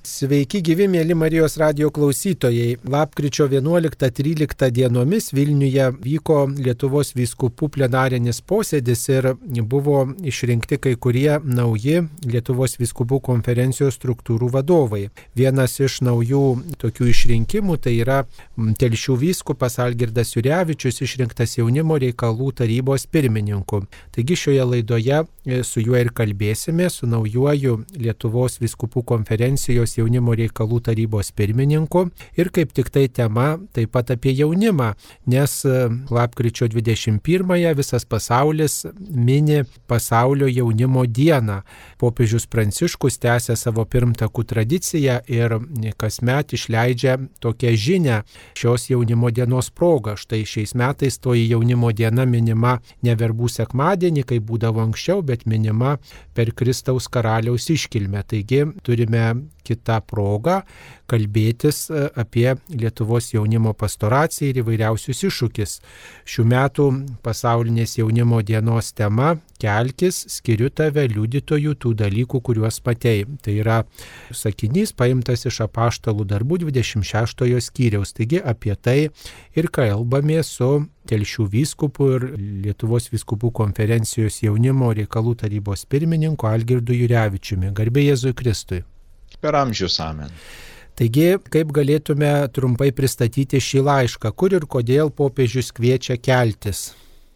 Sveiki gyvi, mėly Marijos radijo klausytojai. Lapkričio 11-13 dienomis Vilniuje vyko Lietuvos vyskupų plenarinis posėdis ir buvo išrinkti kai kurie nauji Lietuvos vyskupų konferencijos struktūrų vadovai. Vienas iš naujų tokių išrinkimų tai yra Telšių vyskupas Algirdas Jurevičius, išrinktas jaunimo reikalų tarybos pirmininku. Taigi šioje laidoje su juo ir kalbėsime, su naujuoju Lietuvos vyskupų konferencijos jaunimo reikalų tarybos pirmininku ir kaip tik tai tema taip pat apie jaunimą, nes lapkričio 21-ąją visas pasaulis mini pasaulio jaunimo dieną. Popiežius Pranciškus tęsia savo pirmtakų tradiciją ir kasmet išleidžia tokią žinią šios jaunimo dienos progą. Štai šiais metais toji jaunimo diena minima ne verbų sekmadienį, kaip būdavo anksčiau, bet minima per Kristaus karaliaus iškilmę. Taigi turime kitą progą kalbėtis apie Lietuvos jaunimo pastoraciją ir įvairiausius iššūkis. Šių metų pasaulinės jaunimo dienos tema – kelkis, skiriu tave liudytojų tų dalykų, kuriuos matei. Tai yra sakinys paimtas iš Apaštalų darbų 26 skyriaus. Taigi apie tai ir kalbame su Telšių vyskupu ir Lietuvos vyskupų konferencijos jaunimo reikalų tarybos pirmininku Algirdu Jurevičiumi. Garbė Jėzui Kristui. Per amžius amen. Taigi, kaip galėtume trumpai pristatyti šį laišką, kur ir kodėl popiežius kviečia keltis?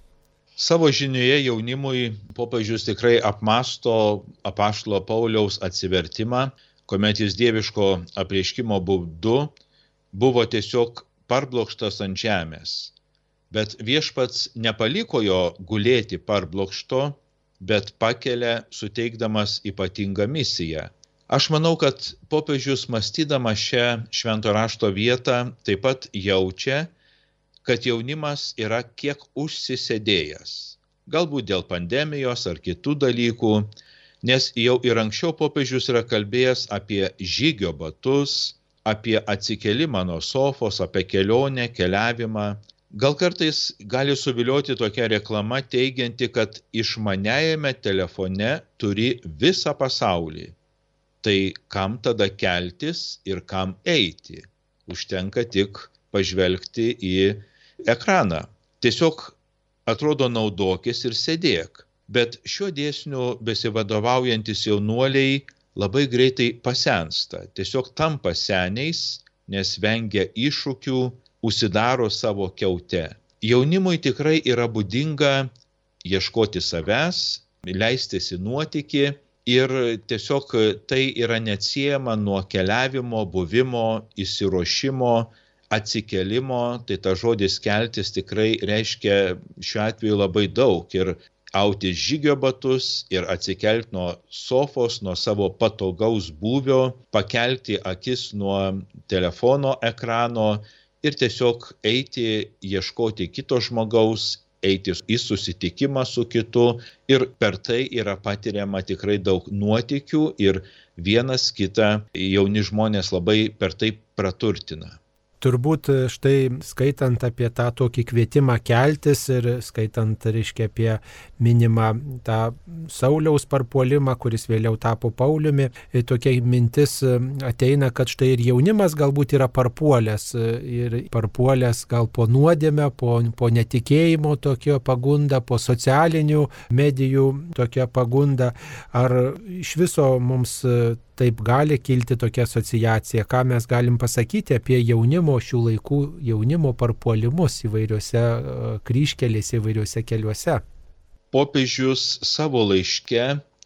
Savo žinioje jaunimui popiežius tikrai apmąsto apaštalo Pauliaus atsivertimą, kuomet jis dieviško apreiškimo būdu buvo tiesiog parblokštas ant žemės. Bet viešpats nepaliko jo gulėti parblokšto, bet pakelia suteikdamas ypatingą misiją. Aš manau, kad popiežius mąstydama šią švento rašto vietą taip pat jaučia, kad jaunimas yra kiek užsisėdėjęs. Galbūt dėl pandemijos ar kitų dalykų, nes jau ir anksčiau popiežius yra kalbėjęs apie žygio batus, apie atsikėlimą nuo sofos, apie kelionę, keliavimą. Gal kartais gali suvilioti tokia reklama teigianti, kad išmaniajame telefone turi visą pasaulį. Tai kam tada keltis ir kam eiti? Užtenka tik pažvelgti į ekraną. Tiesiog atrodo naudokis ir sėdėk. Bet šiuo dėsniu besivadovaujantis jaunuoliai labai greitai pasensta. Tiesiog tampa seniais, nes vengia iššūkių, užsidaro savo kiaute. Jaunimui tikrai yra būdinga ieškoti savęs, leistis į nuotykį. Ir tiesiog tai yra neatsiejama nuo keliavimo, buvimo, įsiruošimo, atsikėlimo. Tai ta žodis keltis tikrai reiškia šiuo atveju labai daug. Ir auti žygio batus, ir atsikelti nuo sofos, nuo savo patogaus būvio, pakelti akis nuo telefono ekrano ir tiesiog eiti, ieškoti kito žmogaus, eiti į susitikimą su kitu ir per tai yra patiriama tikrai daug nuotykių ir vienas kitą jauni žmonės labai per tai praturtina. Turbūt štai skaitant apie tą tokį kvietimą keltis ir skaitant, reiškia, apie minimą tą Sauliaus parpuolimą, kuris vėliau tapo Pauliumi, tokia mintis ateina, kad štai ir jaunimas galbūt yra parpuolęs ir parpuolęs gal po nuodėmę, po netikėjimo tokio pagunda, po socialinių medijų tokia pagunda. Ar iš viso mums taip gali kilti tokia asociacija, ką mes galim pasakyti apie jaunimo, šių laikų jaunimo parpuolimus įvairiuose kryžkelėse, įvairiuose keliuose? Popiežius savo laiške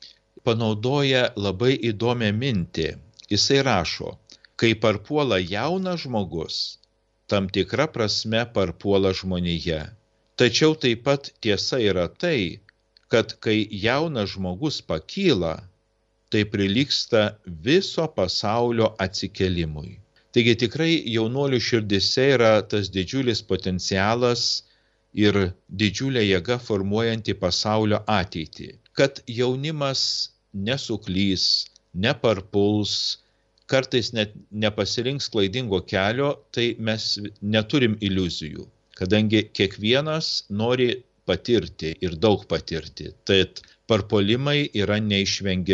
panaudoja labai įdomią mintį. Jisai rašo, kai parpuola jaunas žmogus, tam tikra prasme parpuola žmonija. Tačiau taip pat tiesa yra tai, kad kai jaunas žmogus pakyla, tai prilygsta viso pasaulio atsikėlimui. Taigi tikrai jaunuolių širdise yra tas didžiulis potencialas ir didžiulė jėga formuojanti pasaulio ateitį. Kad jaunimas nesuklys, neparpuls, kartais net nepasirinks klaidingo kelio, tai mes neturim iliuzijų, kadangi kiekvienas nori patirti ir daug patirti. Tad parpuolimai yra neišvengiami.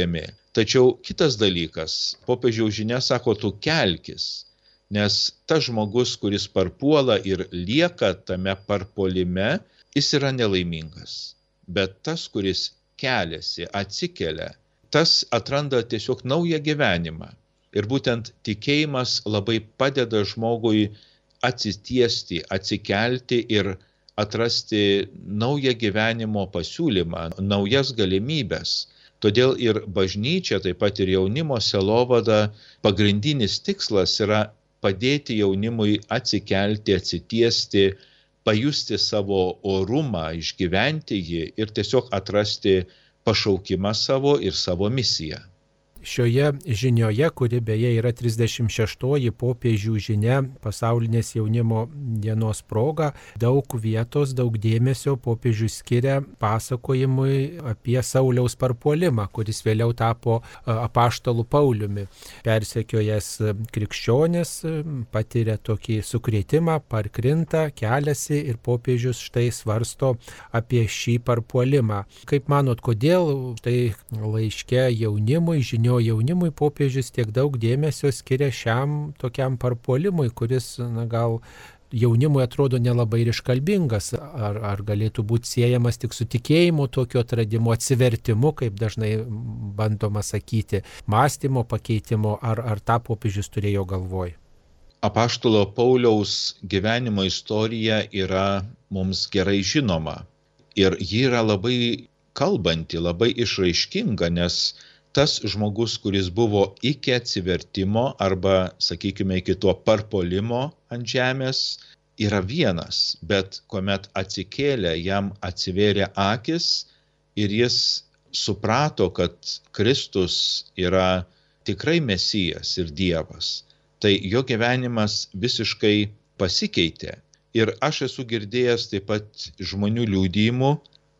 Tačiau kitas dalykas, popiežiaus žinia sako, tu kelkis, nes tas žmogus, kuris parpuola ir lieka tame parpuolime, jis yra nelaimingas. Bet tas, kuris keliasi, atsikelia, tas atranda tiesiog naują gyvenimą. Ir būtent tikėjimas labai padeda žmogui atsitiesti, atsikelti ir atrasti naują gyvenimo pasiūlymą, naujas galimybes. Todėl ir bažnyčia, taip pat ir jaunimo sielovada, pagrindinis tikslas yra padėti jaunimui atsikelti, atsitiesti, pajusti savo orumą, išgyventi jį ir tiesiog atrasti pašaukimą savo ir savo misiją. Šioje žinioje, kuri beje yra 36-oji popiežių žinia pasaulinės jaunimo dienos proga, daug vietos, daug dėmesio popiežius skiria pasakojimui apie Sauliaus parpuolimą, kuris vėliau tapo apaštalu Pauliumi. Persekiojęs krikščionis patiria tokį sukrėtimą, parkrinta, keliasi ir popiežius štai svarsto apie šį parpuolimą. Kaip manot, kodėl štai laiške jaunimui, jaunimui popiežius tiek daug dėmesio skiria šiam tokiam parpuolimui, kuris gal jaunimui atrodo nelabai ir iškalbingas, ar galėtų būti siejamas tik su tikėjimu, tokio atradimu, atsivertimu, kaip dažnai bandoma sakyti, mąstymo pakeitimo, ar tą popiežius turėjo galvoj? Apaštalo Pauliaus gyvenimo istorija yra mums gerai žinoma ir ji yra labai kalbanti, labai išraiškinga, nes tas žmogus, kuris buvo iki atsivertimo arba, sakykime, iki to parpuolimo ant žemės, yra vienas, bet kuomet atsikėlė, jam atsivėrė akis ir jis suprato, kad Kristus yra tikrai Mesijas ir Dievas. Tai jo gyvenimas visiškai pasikeitė. Ir aš esu girdėjęs taip pat žmonių liudijimų,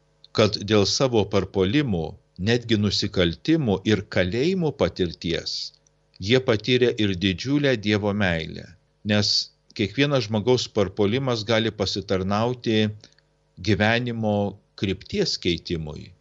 kad dėl savo parpuolimų, netgi nusikaltimų ir kalėjimų patirties, jie patyrė ir didžiulę Dievo meilę, nes kiekvienas žmogaus parpuolimas gali pasitarnauti gyvenimo krypties keitimui,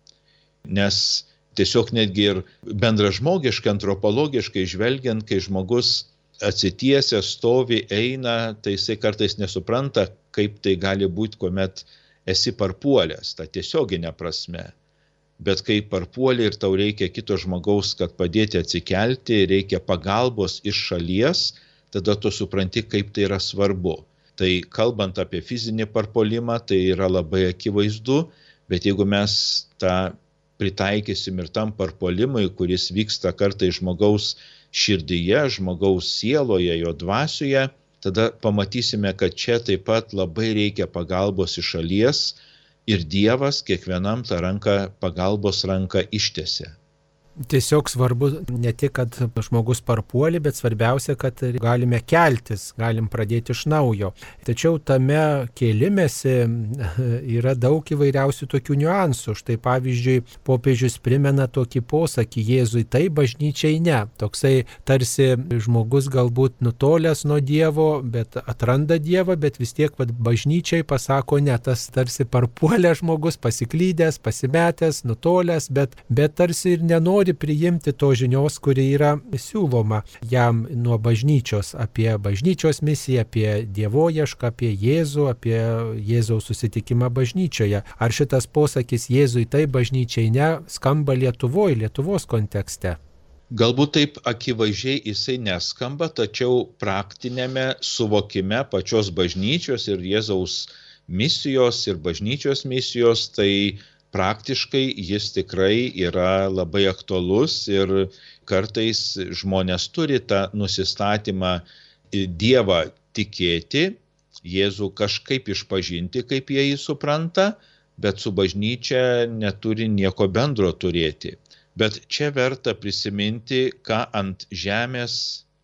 nes tiesiog netgi ir bendražmogiškai, antropologiškai žvelgiant, kai žmogus atsitiesęs stovi, eina, tai jisai kartais nesupranta, kaip tai gali būti, kuomet esi parpuolęs, ta tiesioginė prasme. Bet kai parpuoli ir tau reikia kito žmogaus, kad padėti atsikelti, reikia pagalbos iš šalies, tada tu supranti, kaip tai yra svarbu. Tai kalbant apie fizinį parpuolimą, tai yra labai akivaizdu, bet jeigu mes tą pritaikysim ir tam parpuolimui, kuris vyksta kartais žmogaus širdyje, žmogaus sieloje, jo dvasioje, tada pamatysime, kad čia taip pat labai reikia pagalbos iš šalies, ir Dievas kiekvienam tą pagalbos ranką ištiesia. Tiesiog svarbu ne tik, kad žmogus parpuoli, bet svarbiausia, kad galime keltis, galim pradėti iš naujo. Tačiau tame kėlimėsi yra daug įvairiausių tokių niuansų. Štai pavyzdžiui, popiežius primena tokį posakį: Jėzui tai, bažnyčiai ne. Toksai tarsi žmogus galbūt nutolęs nuo Dievo, bet atranda Dievą, bet vis tiek bažnyčiai pasako ne. Tas tarsi parpuolęs žmogus, pasiklydęs, pasimetęs, nutolęs, bet tarsi ir nenori priimti to žinios, kuri yra siūloma jam nuo bažnyčios, apie bažnyčios misiją, apie dievoiešką, apie Jėzų, apie Jėzaus susitikimą bažnyčioje. Ar šitas posakis Jėzui tai, bažnyčiai ne, skamba Lietuvos kontekste? Galbūt taip akivaizdžiai jisai neskamba, tačiau praktinėme suvokime pačios bažnyčios ir Jėzaus misijos ir bažnyčios misijos, tai praktiškai jis tikrai yra labai aktualus ir kartais žmonės turi tą nusistatymą Dievą tikėti, Jėzų kažkaip išpažinti, kaip jie jį supranta, bet su bažnyčia neturi nieko bendro turėti. Bet čia verta prisiminti, ką ant žemės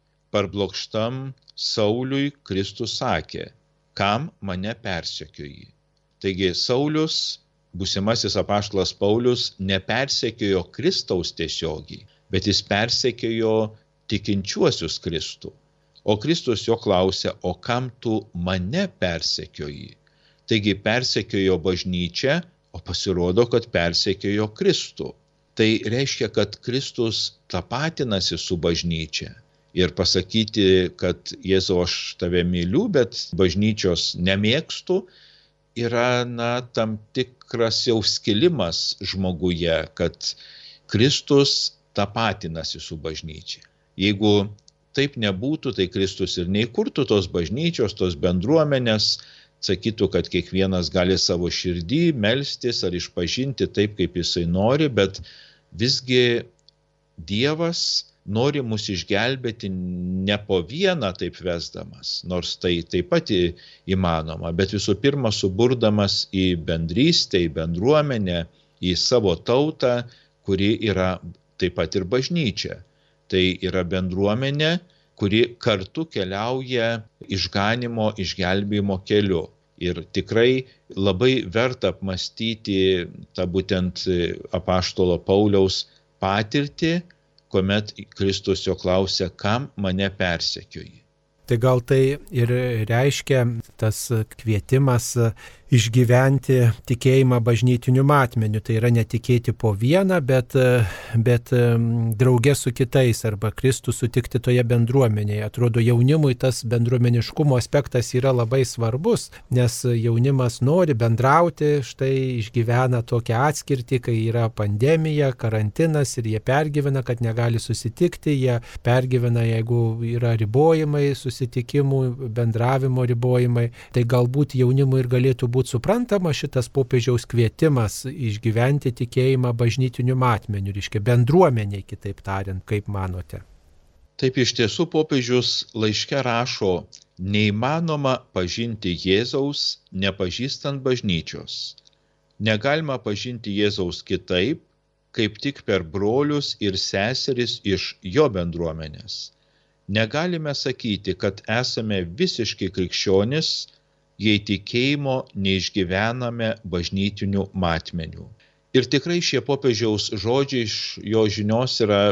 parblokštam Sauliui Kristus sakė: kam mane persekioji? Taigi Saulius, būsimasis apaštalas Paulius, nepersekiojo Kristaus tiesiogiai, bet jis persekiojo tikinčiuosius Kristų. O Kristus jo klausė: o kam tu mane persekioji? Taigi persekiojo bažnyčią, o pasirodo, kad persekiojo Kristų. tai reiškia, kad Kristus tapatinasi su bažnyčia. Ir pasakyti, kad Jėzau, aš tave myliu, bet bažnyčios nemėgstu, yra tam tikras jau skilimas žmoguje, kad Kristus tapatinasi su bažnyčia. Jeigu taip nebūtų, tai Kristus ir neįkurtų tos bažnyčios, tos bendruomenės, sakytų, kad kiekvienas gali savo širdį melstis ar išpažinti taip, kaip jisai nori, bet visgi Dievas nori mus išgelbėti ne po vieną taip vesdamas, nors tai taip pat įmanoma, bet visų pirma suburdamas į bendrystę, į bendruomenę, į savo tautą, kuri yra taip pat ir bažnyčia. Tai yra bendruomenė, kuri kartu keliauja išganimo, išgelbėjimo keliu. Ir tikrai labai verta apmąstyti tą būtent apaštalo Pauliaus patirtį, kuomet Kristus jo klausia, kam mane persekioji. Tai gal tai ir reiškia tas kvietimas išgyventi tikėjimą bažnytiniu matmeniu. Tai yra netikėti po vieną, bet drauge su kitais arba Kristų sutikti toje bendruomenėje. Atrodo, jaunimui tas bendruomeniškumo aspektas yra labai svarbus, nes jaunimas nori bendrauti, štai išgyvena tokią atskirtį, kai yra pandemija, karantinas ir jie pergyvena, kad negali susitikti, jie pergyvena, jeigu yra ribojimai, susitikimų, bendravimo ribojimai. Tai galbūt jaunimui ir galėtų būti suprantama šitas popiežiaus kvietimas išgyventi tikėjimą bažnytiniu matmeniu, reiškia bendruomeniai, kitaip tariant, kaip manote? Taip iš tiesų popiežius laiške rašo, neįmanoma pažinti Jėzaus nepažįstant bažnyčios. Negalima pažinti Jėzaus kitaip, kaip tik per brolius ir seseris iš jo bendruomenės. Negalime sakyti, kad esame visiški krikščionys, jei tikėjimo neišgyvename bažnytinių matmenių. Ir tikrai šie popiežiaus žodžiai iš jo žinios yra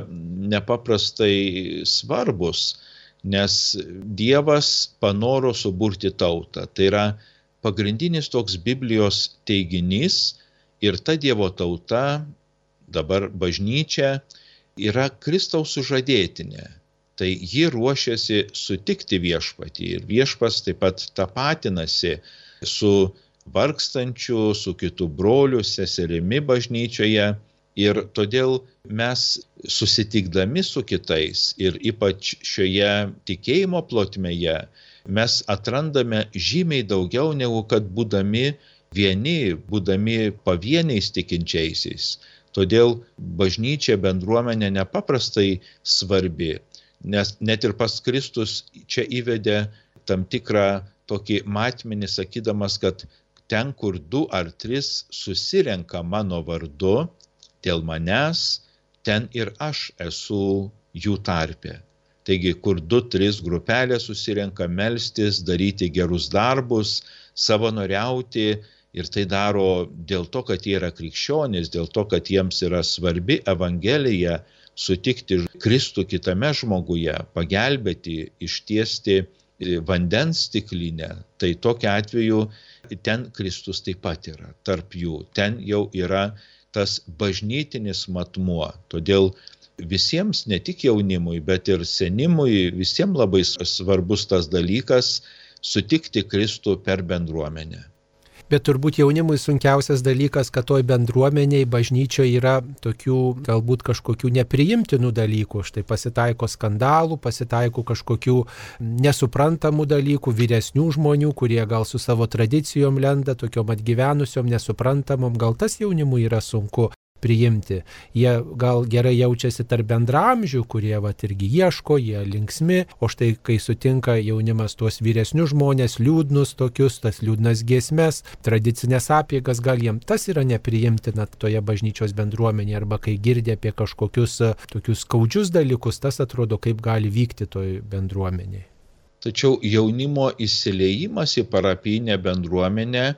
nepaprastai svarbus, nes Dievas panoro suburti tautą. Tai yra pagrindinis toks Biblijos teiginys ir ta Dievo tauta, dabar bažnyčia, yra Kristaus sužadėtinė. Tai ji ruošiasi sutikti viešpatį ir viešpats taip pat tapatinasi su vargstančiu, su kitų broliu, seserimi bažnyčioje ir todėl mes susitikdami su kitais ir ypač šioje tikėjimo plotmėje mes atrandame žymiai daugiau negu kad būdami vieni, būdami pavieniais tikinčiaisiais. Todėl bažnyčia bendruomenė nepaprastai svarbi. Nes net ir pas Kristus čia įvedė tam tikrą tokį matmenį, sakydamas, kad ten, kur 2 ar 3 susirenka mano vardu dėl manęs, ten ir aš esu jų tarpe. Taigi, kur 2-3 grupelė susirenka melstis, daryti gerus darbus, savanoriauti ir tai daro dėl to, kad jie yra krikščionys, dėl to, kad jiems yra svarbi Evangelija, sutikti Kristų kitame žmoguje, pagelbėti, ištiesti vandens stiklinę, tai tokiu atveju ten Kristus taip pat yra tarp jų. Ten jau yra tas bažnytinis matmuo. Todėl visiems, ne tik jaunimui, bet ir senimui, visiems labai svarbus tas dalykas sutikti Kristų per bendruomenę. Bet turbūt jaunimui sunkiausias dalykas, kad toj bendruomeniai bažnyčioje yra tokių galbūt kažkokių nepriimtinų dalykų. Štai pasitaiko skandalų, pasitaiko kažkokių nesuprantamų dalykų, vyresnių žmonių, kurie gal su savo tradicijom lenda, tokiom atgyvenusiom, nesuprantamom. Gal tas jaunimui yra sunku priimti. Jie gal gerai jaučiasi tarp bendramžių, kurie irgi ieško, jie linksmi, o štai kai sutinka jaunimas tuos vyresnius žmonės, liūdnus tokius, tas liūdnas giesmes, tradicinės apeigas, gal jiem tas yra nepriimtina toje bažnyčios bendruomenėje, arba kai girdi apie kažkokius tokius skaudžius dalykus, tas atrodo, kaip gali vykti toj bendruomenėje. Tačiau jaunimo įsiliejimas į parapijinę bendruomenę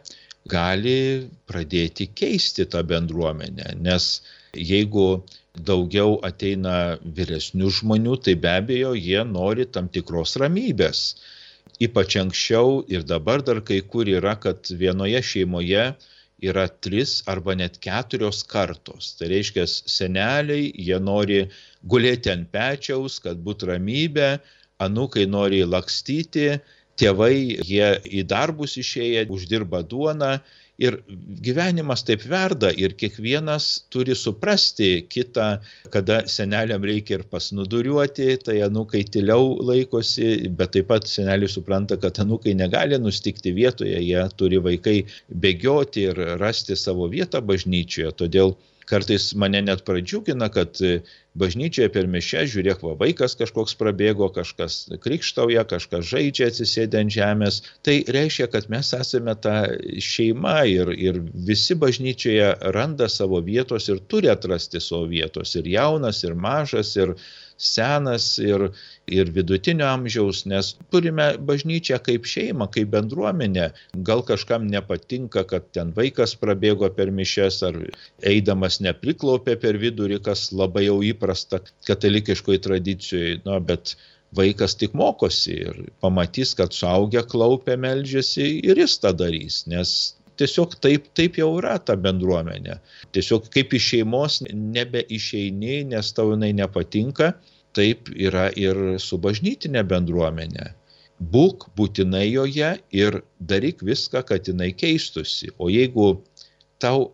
gali pradėti keisti tą bendruomenę, nes jeigu daugiau ateina vyresnių žmonių, tai be abejo jie nori tam tikros ramybės. Ypač anksčiau ir dabar dar kai kur yra, kad vienoje šeimoje yra 3 arba net 4 kartos. Tai reiškia, seneliai, jie nori gulėti ant pečiaus, kad būtų ramybė, anūkai nori lakstyti, tėvai, jie į darbus išėję, uždirba duoną. Ir gyvenimas taip verda ir kiekvienas turi suprasti kitą, kada seneliam reikia ir pasnuduriuoti, tai anūkai tyliau laikosi, bet taip pat seneliai supranta, kad anūkai negali nustikti vietoje, jie turi vaikai bėgioti ir rasti savo vietą bažnyčioje. Todėl kartais mane net pradžiugina, kad bažnyčioje per mišias, žiūrėk, vaikas kažkoks prabėgo, kažkas krikštauja, kažkas žaidžia atsisėdę ant žemės. Tai reiškia, kad mes esame ta šeima ir visi bažnyčioje randa savo vietos ir turi atrasti savo vietos. Ir jaunas, ir mažas, ir senas, ir vidutinio amžiaus, nes turime bažnyčią kaip šeimą, kaip bendruomenę. Gal kažkam nepatinka, kad ten vaikas prabėgo per mišias ar eidamas nepriklaupė per vidurį, kas labai jau įprasta katalikiškoje tradicijoje, bet vaikas tik mokosi ir pamatys, kad suaugę klaupia, meldžiasi ir jis tą darys, nes tiesiog taip jau yra ta bendruomenė. Tiesiog kaip iš šeimos nebeišeini, nes tau jinai nepatinka, taip yra ir su bažnytinė bendruomenė. Būk būtinai joje ir daryk viską, kad jinai keistusi. O jeigu tau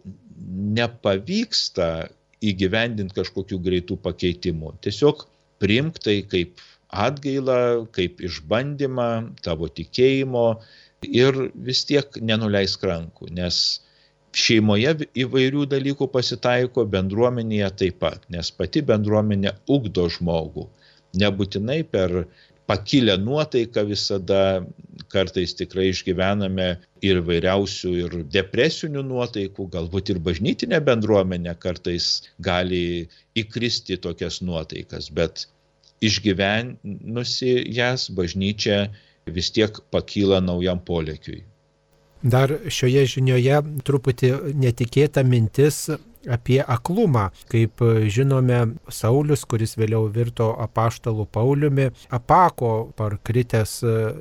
nepavyksta įgyvendinti kažkokių greitų pakeitimų, tiesiog priimk tai kaip atgailą, kaip išbandymą tavo tikėjimo, ir vis tiek nenuleisk rankų, nes šeimoje įvairių dalykų pasitaiko, bendruomenėje taip pat, nes pati bendruomenė ugdo žmogų. Nebūtinai per pakilę nuotaiką visada, kartais tikrai išgyvename ir vairiausių ir depresinių nuotaikų, galbūt ir bažnytinė bendruomenė kartais gali įkristi tokias nuotaikas, bet išgyvenusi jas bažnyčia vis tiek pakyla naujam polėkiui. Dar šioje žinioje truputį netikėta mintis apie aklumą. Kaip žinome, Saulius, kuris vėliau virto apaštalu Pauliumi, apako, parkritęs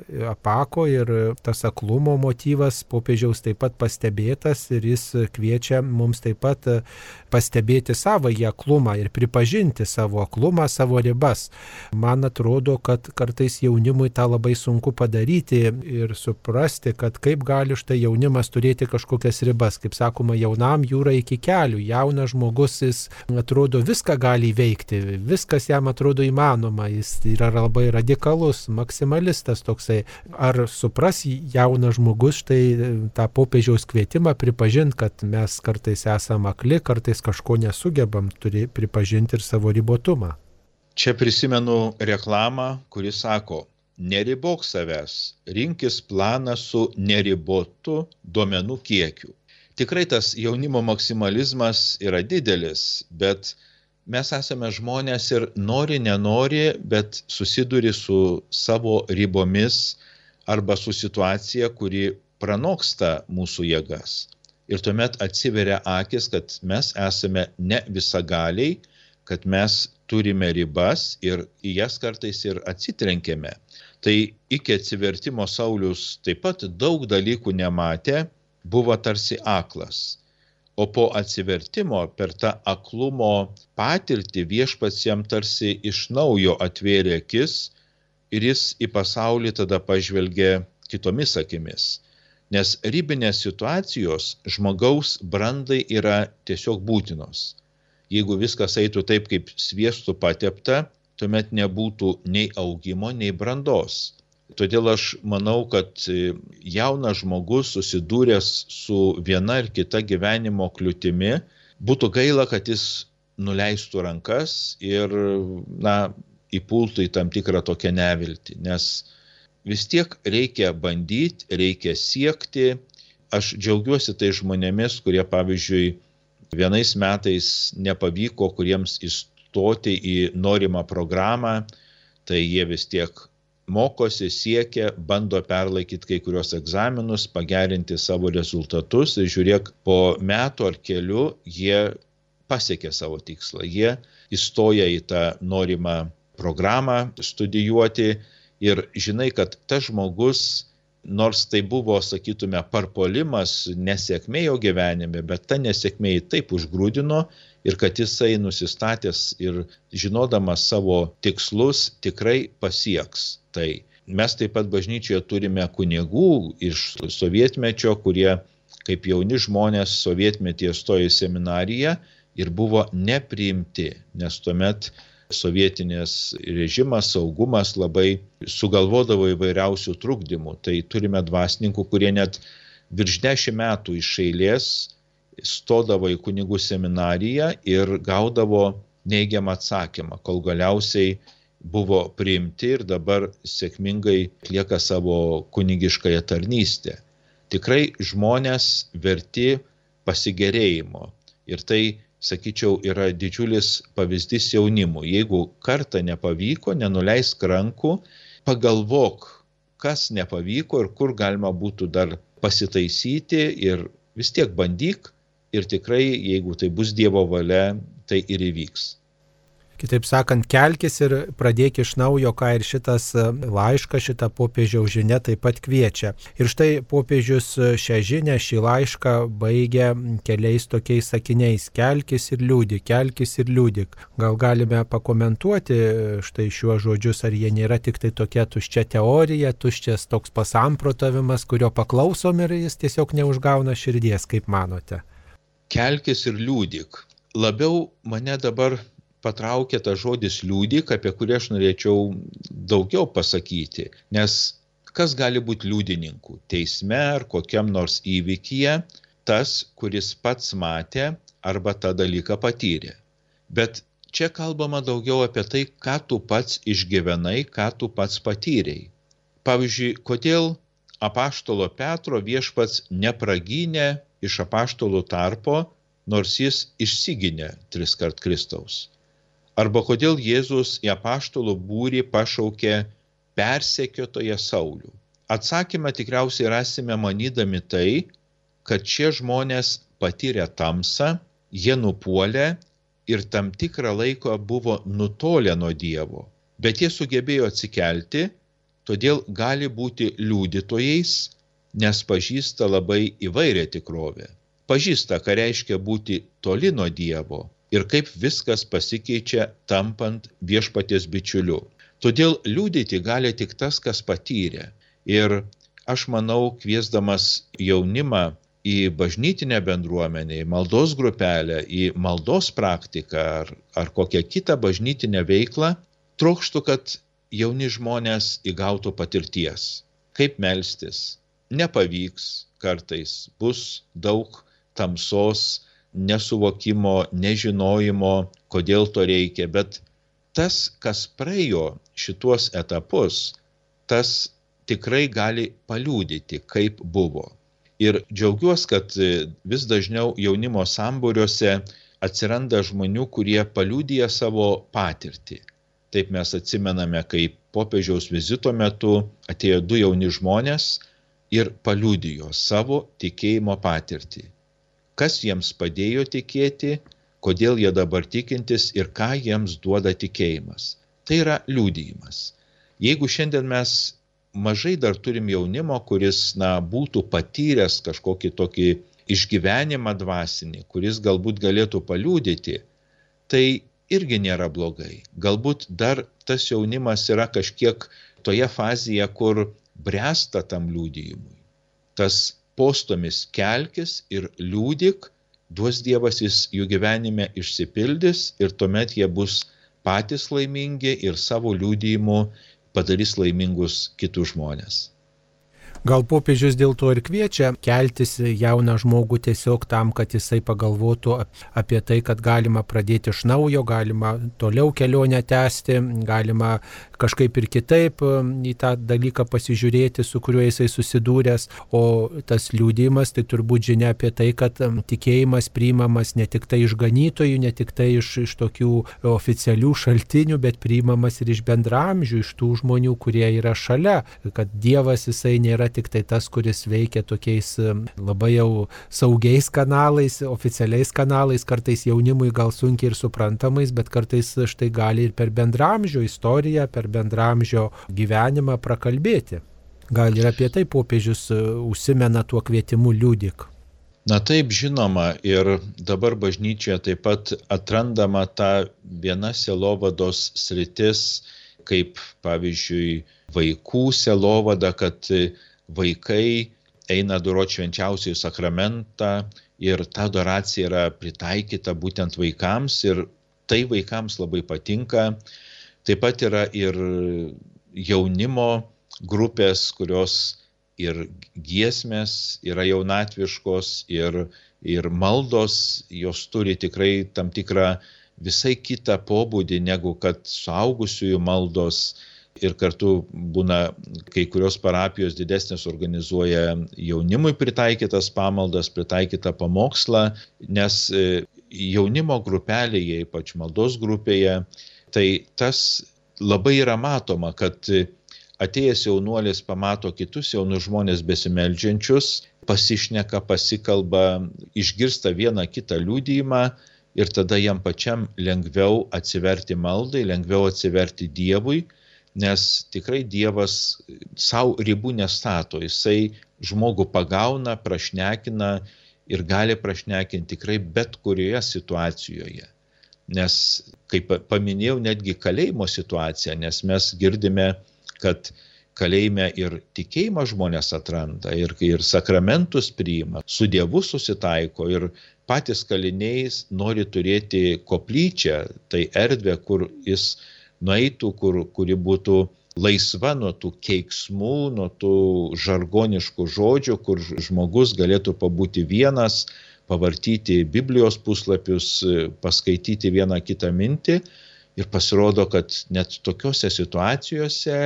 apako, ir tas aklumo motyvas popiežiaus taip pat pastebėtas ir jis kviečia mums taip pat pastebėti savąjį aklumą ir pripažinti savo aklumą, savo ribas. Man atrodo, kad kartais jaunimui tą labai sunku padaryti ir suprasti, kad kaip gali štai jaunimas turėti kažkokias ribas. Kaip sakoma, jaunam jūra iki kelių. Jaunas žmogus, jis atrodo viską gali įveikti, viskas jam atrodo įmanoma, jis yra labai radikalus, maksimalistas toksai. Ar supras jaunas žmogus štai tą popiežiaus kvietimą pripažinti, kad mes kartais esame akli, kartais kažko nesugebam, turi pripažinti ir savo ribotumą? Čia prisimenu reklamą, kuri sako: neribok savęs, rinkis planą su neribotu duomenų kiekiu. Tikrai tas jaunimo maksimalizmas yra didelis, bet mes esame žmonės ir nenori, bet susiduri su savo ribomis arba su situacija, kuri pranoksta mūsų jėgas. Ir tuomet atsiveria akis, kad mes esame ne visagaliai, kad mes turime ribas ir į jas kartais ir atsitrenkėme. Tai iki atsivertimo Saulius taip pat daug dalykų nematė, buvo tarsi aklas. O po atsivertimo per tą aklumo patirtį viešpats jam tarsi iš naujo atvėrė akis ir jis į pasaulį tada pažvelgė kitomis akimis. Nes ribinės situacijos žmogaus brandai yra tiesiog būtinos. Jeigu viskas eitų taip, kaip sviestu patepta, tuomet nebūtų nei augimo, nei brandos. Todėl aš manau, kad jaunas žmogus susidūręs su viena ir kita gyvenimo kliūtimi, būtų gaila, kad jis nuleistų rankas ir įpultų į tam tikrą tokią neviltį. Nes vis tiek reikia bandyti, reikia siekti. Aš džiaugiuosi tai žmonėmis, kurie, pavyzdžiui, vienais metais nepavyko, kuriems įstoti į norimą programą, tai jie vis tiek mokosi, siekia, bando perlaikyti kai kurios egzaminus, pagerinti savo rezultatus ir žiūrėk, po metų ar kelių jie pasiekė savo tikslą. Jie įstoja į tą norimą programą studijuoti ir žinai, kad tas žmogus nors tai buvo, sakytume, parpuolimas, nesėkmė jo gyvenime, bet ta nesėkmė jį taip užgrūdino ir kad jisai nusistatęs ir žinodamas savo tikslus tikrai pasieks tai. Mes taip pat bažnyčioje turime kunigų iš sovietmečio, kurie kaip jauni žmonės sovietmetyje stojo į seminariją ir buvo nepriimti, nes tuomet sovietinės režimas, saugumas labai sugalvodavo įvairiausių trukdymų. Tai turime dvasininkų, kurie net virš 10 metų iš eilės stodavo į kunigų seminariją ir gaudavo neigiamą atsakymą, kol galiausiai buvo priimti ir dabar sėkmingai atlieka savo kunigiškąją tarnystę. Tikrai žmonės verti pasigėrėjimo ir tai, sakyčiau, yra didžiulis pavyzdys jaunimui. Jeigu kartą nepavyko, nenuleisk rankų, pagalvok, kas nepavyko ir kur galima būtų dar pasitaisyti ir vis tiek bandyk ir tikrai, jeigu tai bus Dievo valia, tai ir įvyks. Kitaip sakant, kelkis ir pradėk iš naujo, ką ir šitas laiškas, šita popiežiaus žinia taip pat kviečia. Ir štai popiežius šią žinią, šį laišką baigia keliais tokiais sakiniais: kelkis ir liūdik, kelkis ir liūdik. Gal galime pakomentuoti štai šiuos žodžius, ar jie nėra tik tai tokia tuščia teorija, tuščias toks pasamprotavimas, kurio paklausom ir jis tiesiog neužgauna širdies, kaip manote? Kelkis ir liūdik. Labiau mane dabar patraukė tas žodis liūdik, apie kurį aš norėčiau daugiau pasakyti, nes kas gali būti liudininku? Teisme ar kokiam nors įvykyje tas, kuris pats matė arba tą dalyką patyrė. Bet čia kalbama daugiau apie tai, ką tu pats išgyvenai, ką tu pats patyrei. Pavyzdžiui, kodėl apaštalo Petro viešpats nepragynė iš apaštalų tarpo, nors jis išsigynė 3 kart Kristaus. Arba kodėl Jėzus į apaštalų būrį pašaukė persekiotoją Saulių. Atsakymą tikriausiai rasime manydami tai, kad šie žmonės patyrė tamsą, jie nupuolė ir tam tikrą laiką buvo nutolę nuo Dievo. Bet jie sugebėjo atsikelti, todėl gali būti liudytojais, nes pažįsta labai įvairią tikrovę. Pažįsta, ką reiškia būti toli nuo Dievo ir kaip viskas pasikeičia tampant viešpaties bičiuliu. Todėl liudyti gali tik tas, kas patyrė. Ir aš manau, kviesdamas jaunimą į bažnytinę bendruomenę, į maldos grupelę, į maldos praktiką ar kokią kitą bažnytinę veiklą, trokštų, kad jauni žmonės įgautų patirties. Kaip melstis? Nepavyks kartais, bus daug tamsos, nesuvokimo, nežinojimo, kodėl to reikia, bet tas, kas praėjo šituos etapus, tas tikrai gali paliudyti, kaip buvo. Ir džiaugiuosi, kad vis dažniau jaunimo sambūriuose atsiranda žmonių, kurie paliudija savo patirtį. Taip mes atsimename, kaip popiežiaus vizito metu atėjo 2 jauni žmonės ir paliudijo savo tikėjimo patirtį. Kas jiems padėjo tikėti, kodėl jie dabar tikintis ir ką jiems duoda tikėjimas. Tai yra liudijimas. Jeigu šiandien mes mažai dar turim jaunimo, kuris būtų patyręs kažkokį tokį išgyvenimą dvasinį, kuris galbūt galėtų paliudyti, tai irgi nėra blogai. Galbūt dar tas jaunimas yra kažkiek toje fazėje, kur bręsta tam liudijimui. Tas postumis kelkis ir liūdik, duos Dievas, jis jų gyvenime išsipildys ir tuomet jie bus patys laimingi ir savo liudijimu padarys laimingus kitus žmonės. Gal popiežius dėl to ir kviečia keltis jauną žmogų tiesiog tam, kad jisai pagalvotų apie tai, kad galima pradėti iš naujo, galima toliau kelionę tęsti, galima kažkaip ir kitaip į tą dalyką pasižiūrėti, su kuriuo jisai susidūręs, o tas liudijimas tai turbūt žinia apie tai, kad tikėjimas priimamas ne tik tai iš ganytojų, ne tik tai iš tokių oficialių šaltinių, bet priimamas ir iš bendraamžių, iš tų žmonių, kurie yra šalia, kad Dievas jisai nėra tik tai tas, kuris veikia tokiais labai jau saugiais kanalais, oficialiais kanalais, kartais jaunimui gal sunkiai ir suprantamais, bet kartais štai gali ir per bendraamžio istoriją, per bendraamžio gyvenimą prakalbėti. Gal ir apie tai popiežius užsimena tuo kvietimu liudyk. Na taip, žinoma, ir dabar bažnyčioje taip pat atrandama ta viena sielovados sritis, kaip pavyzdžiui vaikų sielovada, kad vaikai eina adoroti švenčiausiąjį sakramentą ir ta adoracija yra pritaikyta būtent vaikams ir tai vaikams labai patinka. Taip pat yra ir jaunimo grupės, kurios ir giesmės yra jaunatviškos ir maldos, jos turi tikrai tam tikrą visai kitą pobūdį negu kad suaugusiųjų maldos. Ir kartu būna kai kurios parapijos didesnės organizuoja jaunimui pritaikytas pamaldas, pritaikytą pamokslą, nes jaunimo grupelėje, ypač maldos grupėje, tai tas labai yra matoma, kad atėjęs jaunuolis pamato kitus jaunus žmonės besimeldžiančius, pasišneka, pasikalba, išgirsta vieną kitą liudijimą ir tada jam pačiam lengviau atsiverti maldai, lengviau atsiverti Dievui, nes tikrai Dievas savo ribų nestato, jisai žmogų pagauna, prašnekina ir gali prašnekinti tikrai bet kurioje situacijoje. Nes, kaip paminėjau, netgi kalėjimo situacija, nes mes girdime, kad kalėjime ir tikėjimą žmonės atranda, ir sakramentus priima, su Dievu susitaiko ir patys kaliniai nori turėti koplyčią, tai erdvę, kur jis nueitų, kuri būtų laisva nuo tų keiksmų, nuo tų žargoniškų žodžių, kur žmogus galėtų pabūti vienas, pavartyti Biblijos puslapius, paskaityti vieną kitą mintį ir pasirodo, kad net tokiose situacijose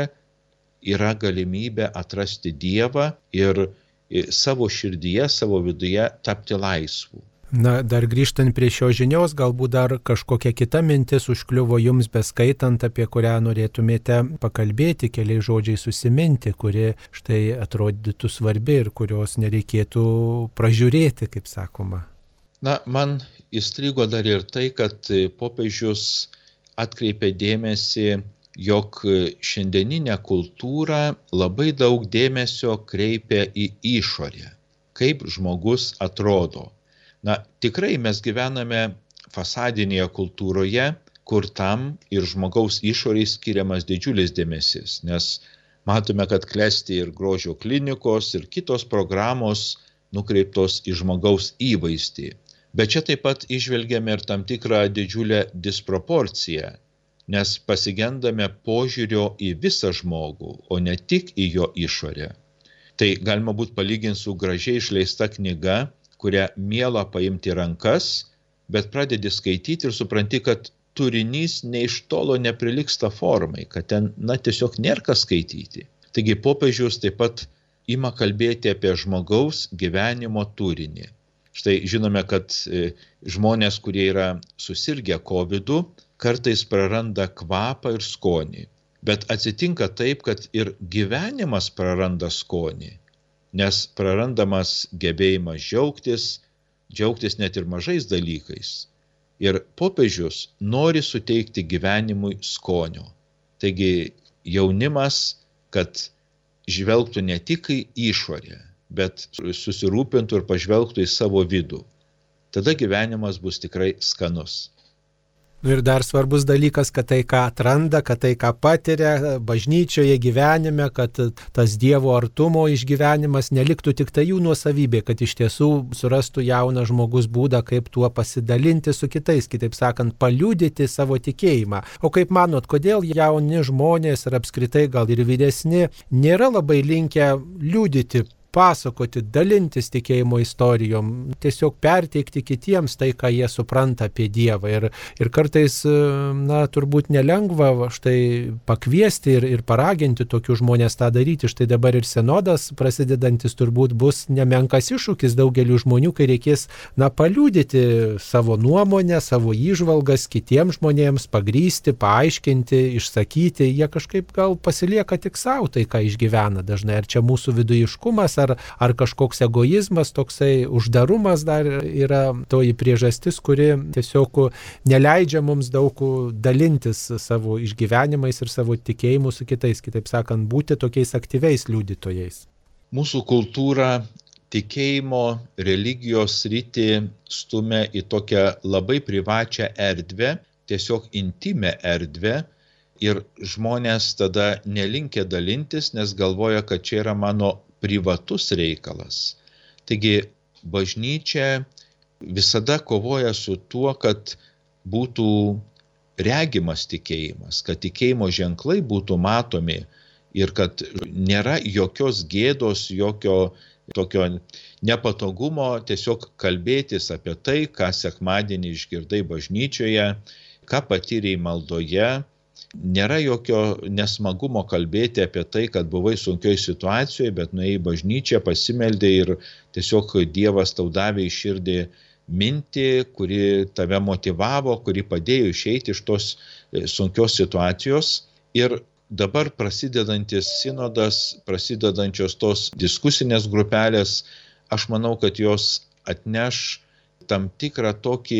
yra galimybė atrasti Dievą ir savo širdyje, savo viduje tapti laisvu. Na, dar grįžtant prie šios žinios, galbūt dar kažkokia kita mintis užkliuvo jums beskaitant, apie kurią norėtumėte pakalbėti, keliais žodžiais susiminti, kuri štai atrodytų svarbi ir kurios nereikėtų pražiūrėti, kaip sakoma. Na, man įstrigo dar ir tai, kad popiežius atkreipė dėmesį, jog šiandieninė kultūra labai daug dėmesio kreipia į išorę, kaip žmogus atrodo. Na, tikrai mes gyvename fasadinėje kultūroje, kur tam ir žmogaus išoriai skiriamas didžiulis dėmesys, nes matome, kad klesti ir grožio klinikos, ir kitos programos nukreiptos į žmogaus įvaizdį. Bet čia taip pat įžvelgiame ir tam tikrą didžiulę disproporciją, nes pasigendame požiūrio į visą žmogų, o ne tik į jo išorę. Tai galima būti palyginti su gražiai išleista knyga, kurią miela paimti rankas, bet pradedi skaityti ir supranti, kad turinys nei iš tolo neprilygsta formai, kad ten, tiesiog nėra ką skaityti. Taigi popiežius taip pat ima kalbėti apie žmogaus gyvenimo turinį. Štai žinome, kad žmonės, kurie yra susirgę COVID-u, kartais praranda kvapą ir skonį. Bet atsitinka taip, kad ir gyvenimas praranda skonį, nes prarandamas gebėjimas džiaugtis net ir mažais dalykais. Ir popiežius nori suteikti gyvenimui skonio. Taigi jaunimas, kad žvelgtų ne tik į išorę, bet susirūpintų ir pažvelgtų į savo vidų. Tada gyvenimas bus tikrai skanus. Ir dar svarbus dalykas, kad tai, ką atranda, kad tai, ką patiria bažnyčioje gyvenime, kad tas Dievo artumo išgyvenimas neliktų tik tai jų nuosavybė, kad iš tiesų surastų jaunas žmogus būdą, kaip tuo pasidalinti su kitais, kitaip sakant, paliudyti savo tikėjimą. O kaip manot, kodėl jauni žmonės ir apskritai gal ir vyresni nėra labai linkę liudyti, pasakoti, dalintis tikėjimo istorijom, tiesiog perteikti kitiems tai, ką jie supranta apie Dievą. Ir kartais, turbūt nelengva štai pakviesti ir paraginti tokius žmonės tą daryti. Štai dabar ir sinodas prasidedantis turbūt bus nemenkas iššūkis daugeliu žmonių, kai reikės, paliudyti savo nuomonę, savo įžvalgas kitiems žmonėms, pagrysti, paaiškinti, išsakyti. Jie kažkaip gal pasilieka tik savo tai, ką išgyvena dažnai. Ar čia mūsų vidujiškumas, ar kažkoks egoizmas, toksai uždarumas dar yra toji priežastis, kuri tiesiog neleidžia mums daug dalintis savo išgyvenimais ir savo tikėjimu su kitais, kitaip sakant, būti tokiais aktyviais liudytojais. Mūsų kultūra tikėjimo, religijos sritį stumia į tokią labai privačią erdvę, tiesiog intimę erdvę, ir žmonės tada nelinkę dalintis, nes galvoja, kad čia yra mano privatus reikalas. Taigi bažnyčia visada kovoja su tuo, kad būtų regimas tikėjimas, kad tikėjimo ženklai būtų matomi ir kad nėra jokios gėdos, jokio tokio nepatogumo tiesiog kalbėtis apie tai, ką sekmadienį išgirdai bažnyčioje, ką patyrei maldoje. Nėra jokio nesmagumo kalbėti apie tai, kad buvai sunkioj situacijoje, bet nuėjai į bažnyčią, pasimeldė ir tiesiog Dievas tau davė į širdį mintį, kuri tave motyvavo, kuri padėjo išeiti iš tos sunkios situacijos. Ir dabar prasidedantis sinodas, prasidedančios tos diskusinės grupelės, aš manau, kad jos atneš tam tikrą tokį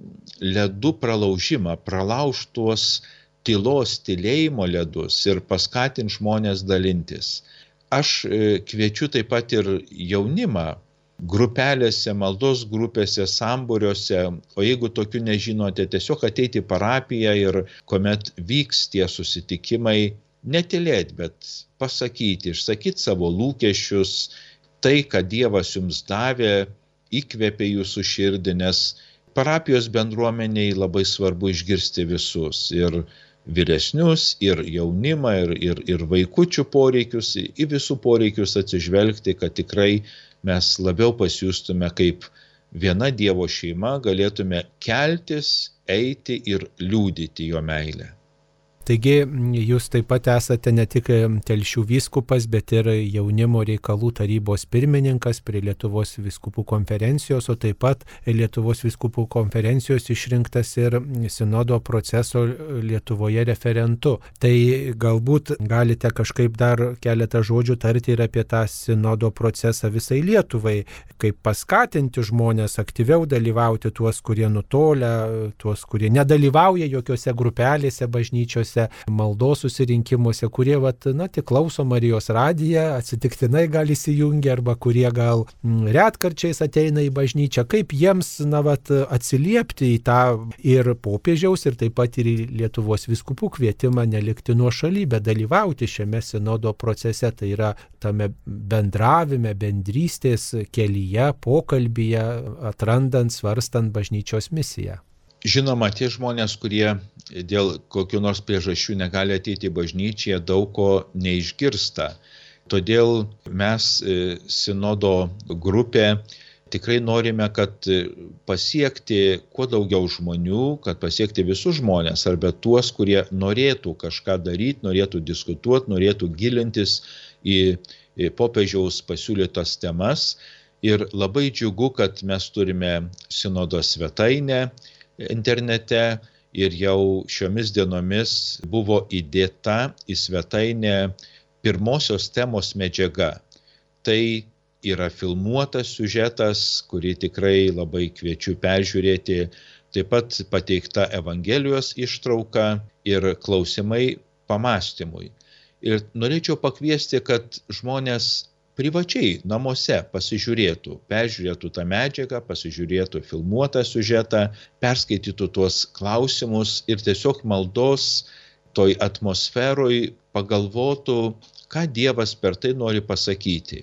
ledų pralaužimą, pralauž tuos tylos, tylėjimo ledus ir paskatint žmonės dalintis. Aš kviečiu taip pat ir jaunimą grupelėse, maldos grupėse, sambūriuose, o jeigu tokių nežinote, tiesiog ateiti į parapiją ir kuomet vyks tie susitikimai, netylėti, bet pasakyti, išsakyti savo lūkesčius, tai, ką Dievas jums davė, įkvėpė jūsų širdį, nes parapijos bendruomeniai labai svarbu išgirsti visus, ir vyresnius, ir jaunimą, ir vaikučių poreikius, į visų poreikius atsižvelgti, kad tikrai mes labiau pasijustume kaip viena Dievo šeima, galėtume keltis, eiti ir liudyti jo meilę. Taigi jūs taip pat esate ne tik Telšių vyskupas, bet ir jaunimo reikalų tarybos pirmininkas prie Lietuvos vyskupų konferencijos, o taip pat Lietuvos vyskupų konferencijos išrinktas ir sinodo proceso Lietuvoje referentu. Tai galbūt galite kažkaip dar keletą žodžių tarti ir apie tą sinodo procesą visai Lietuvai, kaip paskatinti žmonės aktyviau dalyvauti, tuos, kurie nutolia, tuos, kurie nedalyvauja jokiose grupelėse bažnyčiose, maldos susirinkimuose, kurie tik klauso Marijos radiją, atsitiktinai gal įsijungia, arba kurie gal retkarčiais ateina į bažnyčią, kaip jiems atsiliepti į tą ir popiežiaus, ir taip pat ir į Lietuvos vyskupų kvietimą nelikti nuošaly, bet dalyvauti šiame sinodo procese, tai yra tame bendravime, bendrystės kelyje, pokalbyje, atrandant, svarstant bažnyčios misiją. Žinoma, tie žmonės, kurie dėl kokių nors priežasčių negali ateiti į bažnyčią, daug ko neišgirsta. Todėl mes sinodo grupė tikrai norime, kad pasiekti kuo daugiau žmonių, kad pasiekti visus žmonės, arba tuos, kurie norėtų kažką daryti, norėtų diskutuoti, norėtų gilintis į popiežiaus pasiūlytas temas. Ir labai džiugu, kad mes turime sinodo svetainę internete ir jau šiomis dienomis buvo įdėta į svetainę pirmosios temos medžiaga. Tai yra filmuotas siužetas, kurį tikrai labai kviečiu peržiūrėti, taip pat pateikta Evangelijos ištrauka ir klausimai pamąstymui. Ir norėčiau pakviesti, kad žmonės privačiai namuose pasižiūrėtų, peržiūrėtų tą medžiagą, pasižiūrėtų filmuotą siužetą, perskaitytų tuos klausimus ir tiesiog maldos toj atmosferoj pagalvotų, ką Dievas per tai nori pasakyti.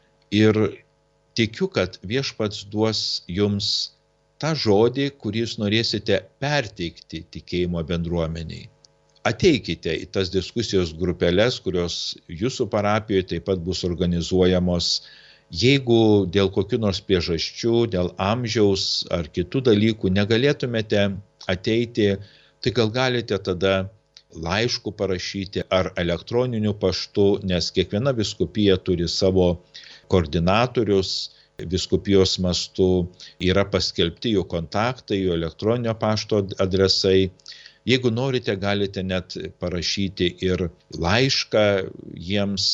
Ir tikiu, kad Viešpats duos jums tą žodį, kurį jūs norėsite perteikti tikėjimo bendruomeniai. Ateikite į tas diskusijos grupelės, kurios jūsų parapijoje taip pat bus organizuojamos. Jeigu dėl kokių nors priežasčių, dėl amžiaus ar kitų dalykų negalėtumėte ateiti, tai gal galite tada laišku parašyti ar elektroniniu paštu, nes kiekviena vyskupija turi savo koordinatorius, vyskupijos mastu yra paskelbti jų kontaktai, jų elektroninio pašto adresai. Jeigu norite, galite net parašyti ir laišką jiems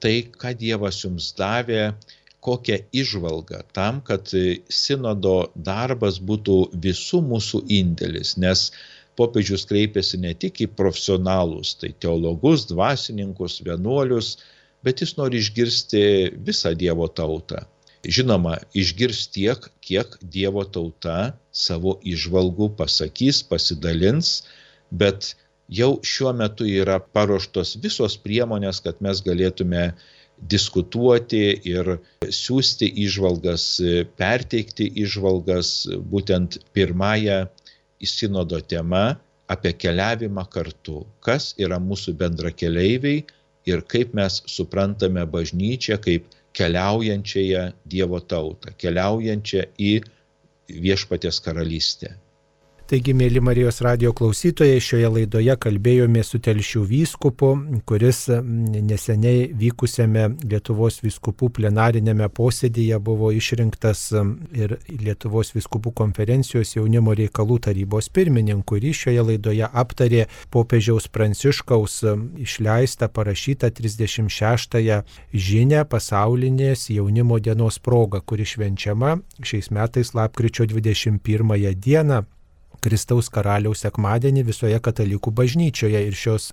tai, ką Dievas jums davė, kokią įžvalgą tam, kad sinodo darbas būtų visų mūsų indėlis, nes popiežius kreipėsi ne tik į profesionalus, tai teologus, dvasininkus, vienuolius, bet jis nori išgirsti visą Dievo tautą. Žinoma, išgirs tiek, kiek Dievo tauta savo įžvalgų pasakys, pasidalins, bet jau šiuo metu yra paruoštos visos priemonės, kad mes galėtume diskutuoti ir siūsti įžvalgas, perteikti įžvalgas būtent pirmąją sinodo tema apie keliavimą kartu. Kas yra mūsų bendrakeleiviai ir kaip mes suprantame bažnyčią kaip keliaujančiąją Dievo tautą, keliaujančią į viešpaties karalystę. Taigi, mėly Marijos radijo klausytojai, šioje laidoje kalbėjome su Telšių vyskupu, kuris neseniai vykusiame Lietuvos vyskupų plenarinėme posėdyje buvo išrinktas ir Lietuvos vyskupų konferencijos jaunimo reikalų tarybos pirmininku. Ir šioje laidoje aptarė popiežiaus Pranciškaus išleistą, parašytą 36-ąją žinią pasaulinės jaunimo dienos proga, kuri švenčiama šiais metais lapkričio 21 dieną. Kristaus karaliaus sekmadienį visoje katalikų bažnyčioje ir šios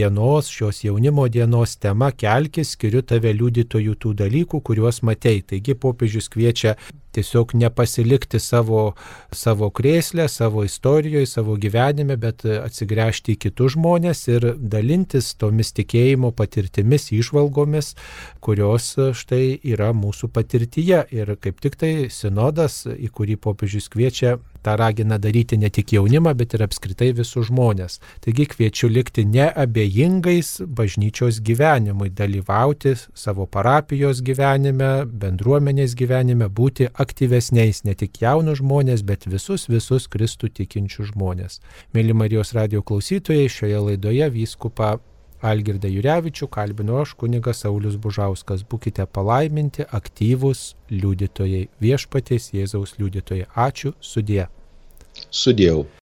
jaunimo dienos tema kelkis, skiriu tave liudytojų tų dalykų, kuriuos matei. Taigi popiežius kviečia tiesiog nepasilikti savo krėslę, savo istorijoje, savo gyvenime, bet atsigręžti į kitus žmonės ir dalintis tomis tikėjimo patirtimis, įžvalgomis, kurios štai yra mūsų patirtyje. Ir kaip tik tai sinodas, į kurį popiežius kviečia, tą ragina daryti ne tik jaunimą, bet ir apskritai visus žmonės. Taigi kviečiu likti neabejingais bažnyčios gyvenimui, dalyvauti savo parapijos gyvenime, bendruomenės gyvenime, būti aktyvesniais, ne tik jaunus žmonės, bet visus Kristų tikinčius žmonės. Mėly Marijos radijo klausytojai, šioje laidoje vyskupą Algirdą Jurevičių kalbino aš, kunigas Saulius Bužauskas. Būkite palaiminti, aktyvūs liudytojai, viešpaties Jėzaus liudytojai. Ačiū, sudie. Sudieu.